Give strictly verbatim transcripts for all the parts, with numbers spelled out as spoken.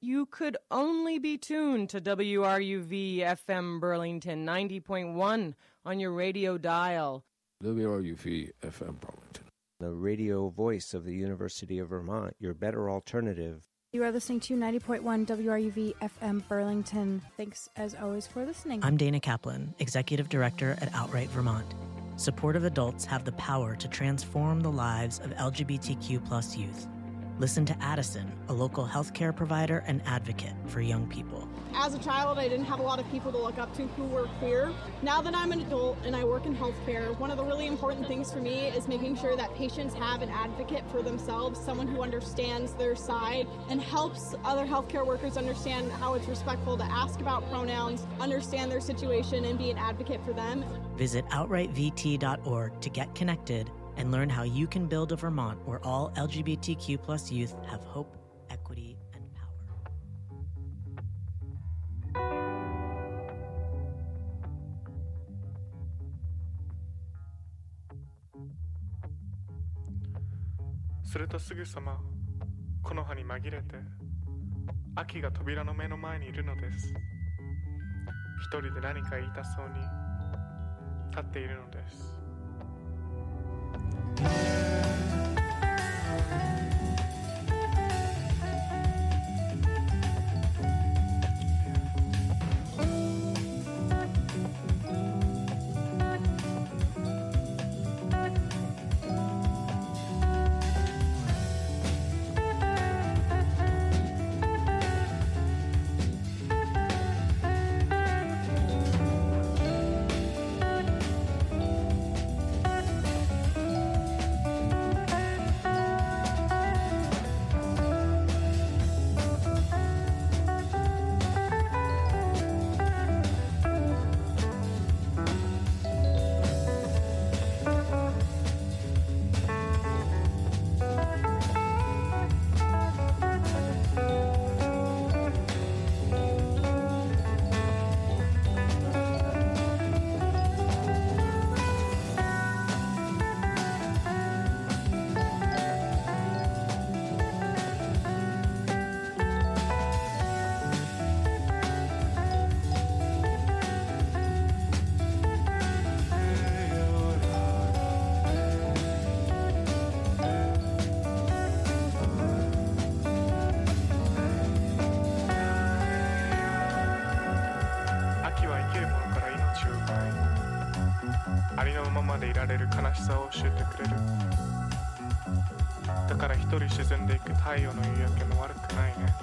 you could only be tuned to W R U V F M Burlington ninety point one on your radio dial. W R U V F M Burlington, the radio voice of the University of Vermont, your better alternative. You are listening to ninety point one W R U V F M Burlington. Thanks, as always, for listening. I'm Dana Kaplan, Executive Director at Outright Vermont. Supportive adults have the power to transform the lives of L G B T Q plus youth. Listen to Addison, a local healthcare provider and advocate for young people. As a child, I didn't have a lot of people to look up to who were queer. Now that I'm an adult and I work in healthcare, one of the really important things for me is making sure that patients have an advocate for themselves, someone who understands their side and helps other healthcare workers understand how it's respectful to ask about pronouns, understand their situation, and be an advocate for them. Visit outright v t dot org to get connected and learn how you can build a Vermont where all L G B T Q plus youth have hope, equity, and power. するとすぐさま木の葉に紛れて秋が扉の目の前にいるのです。一人で何か言いたそうに立っているのです。でいられる悲しさを教えてくれる。だから一人沈んでいく太陽の夕焼けも悪くないね。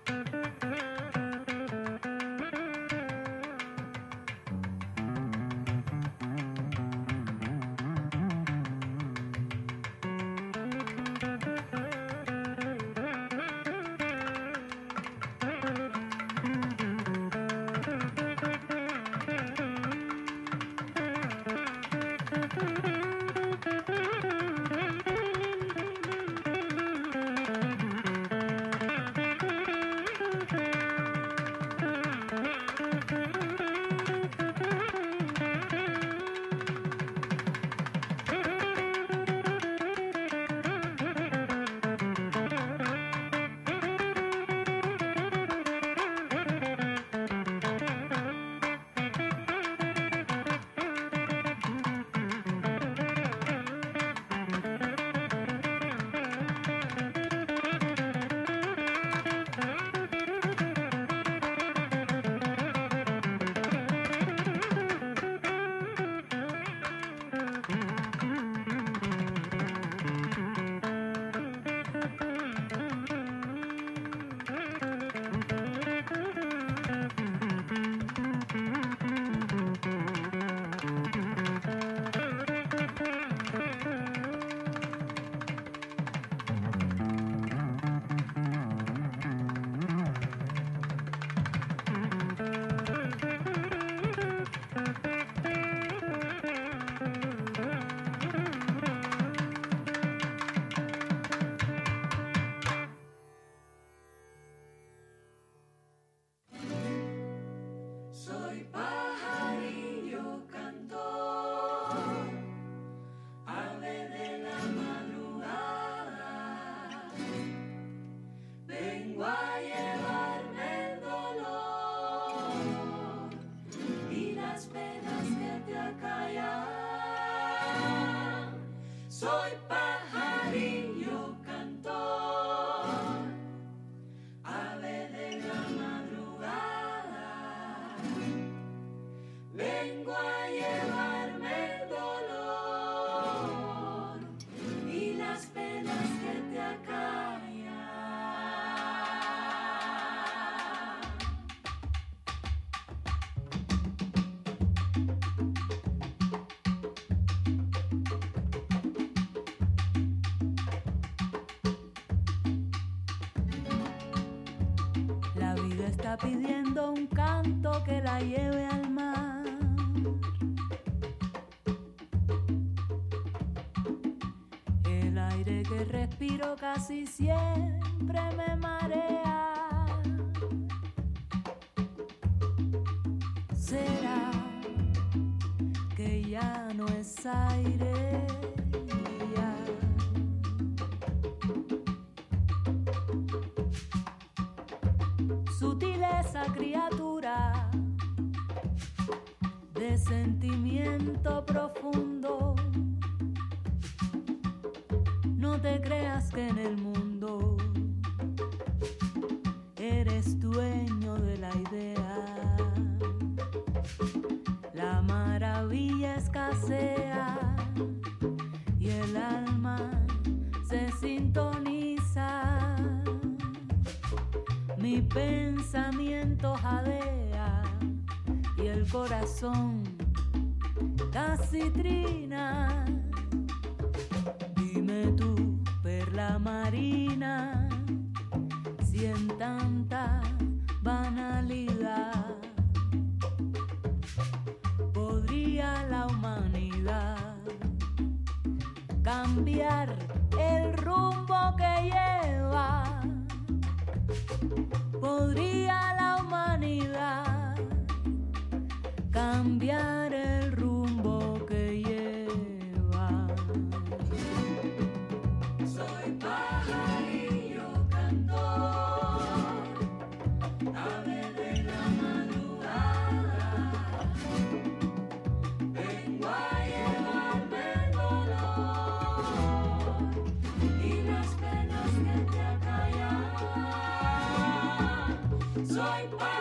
Está pidiendo un canto que la lleve al mar. El aire que respiro casi siempre me marea. ¿Será que ya no es aire? Ya. Sutileza, criatura de sentimiento profundo. No te creas que en el mundo eres dueño de la idea. La maravilla escasea y el alma se sintoniza. Mi pensamiento jadea y el corazón casi trina. Dime tú, perla marina, si en tanta banalidad podría la humanidad cambiar el rumbo que lleva. ¿Podría la humanidad cambiar el rumbo que lleva? Soy pajarillo cantor, ave de la madrugada. Vengo a llevarme el dolor y las penas que te acallan. Soy